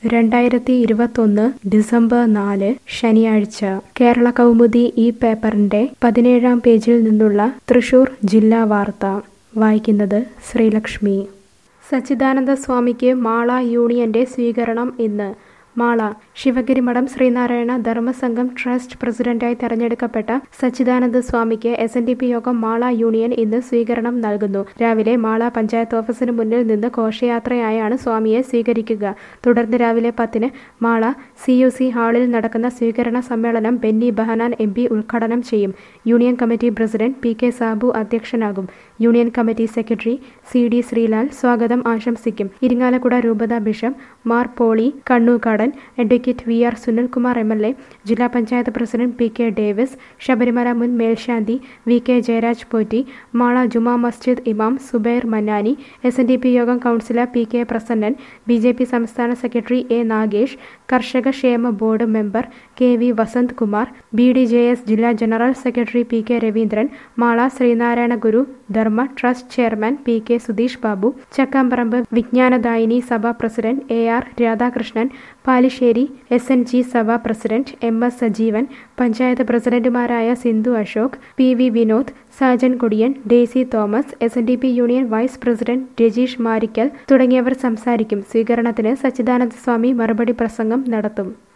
2021 December 4 ശനിയാഴ്ച കേരള കൗമുദി ഈ പേപ്പറിന്റെ 17-ാം പേജിൽ നിന്നുള്ള തൃശൂർ ജില്ലാ വാർത്ത വായിക്കുന്നത് ശ്രീലക്ഷ്മി. സച്ചിദാനന്ദ സ്വാമിക്ക് മാള യൂണിയന്റെ സ്വീകരണം ഇന്ന്. മാള ശിവഗിരി മഠം ശ്രീനാരായണ ധർമ്മസംഘം ട്രസ്റ്റ് പ്രസിഡന്റായി തെരഞ്ഞെടുക്കപ്പെട്ട സച്ചിദാനന്ദ സ്വാമിക്ക് SNDP യോഗം മാള യൂണിയൻ ഇന്ന് സ്വീകരണം നൽകുന്നു. രാവിലെ മാള പഞ്ചായത്ത് ഓഫീസിന് മുന്നിൽ നിന്ന് ഘോഷയാത്രയായാണ് സ്വാമിയെ സ്വീകരിക്കുക. തുടർന്ന് രാവിലെ 10-ന് മാള CUC ഹാളിൽ നടക്കുന്ന സ്വീകരണ സമ്മേളനം ബെന്നി ബെഹനാൻ MP ഉദ്ഘാടനം ചെയ്യും. Union committee president PK Sabu അധ്യക്ഷനാകും. Union committee secretary CD Sreelal സ്വാഗതം ആശംസിക്കും. ഇരിങ്ങാലക്കുട രൂപതാ bishop Mar Pauly Kannookadan, advocate VR Sunilkumar MLA, ജില്ലാ panchayat president PK Davis, Sabarimala മുൻ മേൽശാന്തി VK ജയരാജ് പോറ്റി, മാള ജുമാ മസ്ജിദ് ഇമാം സുബൈർ മന്നാനി, SNDP യോഗം കൗൺസിലർ PK പ്രസന്നൻ, BJP സംസ്ഥാന സെക്രട്ടറി A നാഗേഷ്, കർഷക ക്ഷേമ board member KV Vasanth Kumar, BDJS ജില്ലാ general secretary PK Raveendran, Mala Sreenarayana ഗുരു ധർമ്മ trust chairman PK Sudheesh Babu, Chakkamparambu Vijnanadayini Sabha president AR Radhakrishnan, Palissery SNG Sabha president MS Sajeevan, panchayat പ്രസിഡന്റുമാരായ Sindhu Ashok, PV Vinod, Sajan Kodiyan, Daisy Thomas, SNDP union vice president Rajeesh Marikkal തുടങ്ങിയവർ സംസാരിക്കും. സ്വീകരണത്തിന് സച്ചിദാനന്ദ സ്വാമി മറുപടി പ്രസംഗം നടത്തും.